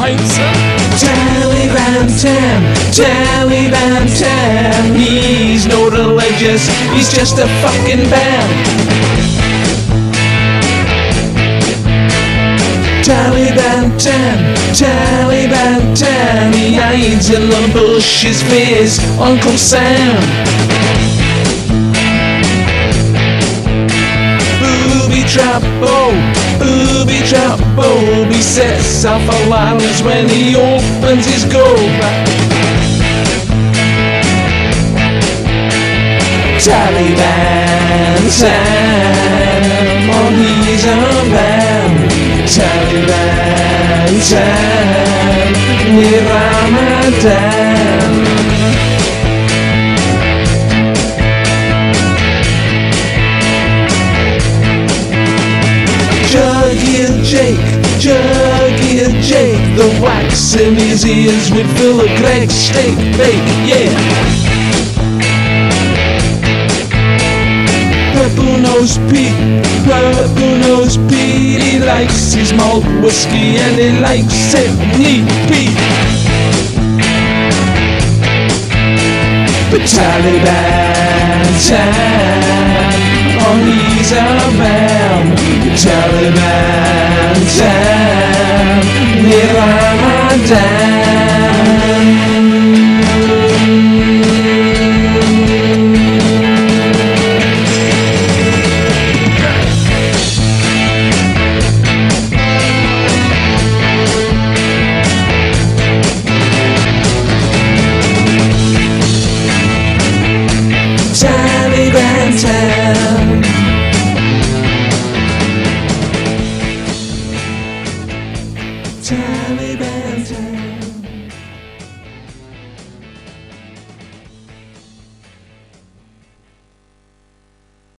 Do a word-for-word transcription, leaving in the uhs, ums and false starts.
pipes. Taliban Tam, Taliban Tam. He's not religious, he's just a fucking band. Taliban Tam, Taliban Tam. He hides in the bushes, fears Uncle Sam. Booby trap, oh, booby trap, oh. He sets off alarms when he opens his gold bag. Taliban Tam, oh, he's a man. Taliban Tam, with Ramadan. Jug-eared Jake, Jug-eared Jake. The wax in his ears would fill a Greg's steak bake, yeah. Purple-nosed Pete, Purple-nosed Pete. He likes his malt whiskey and he likes it neat, Pete. But Taliban Tam, oh, he's a man. Taliban Tam, near Ramadan.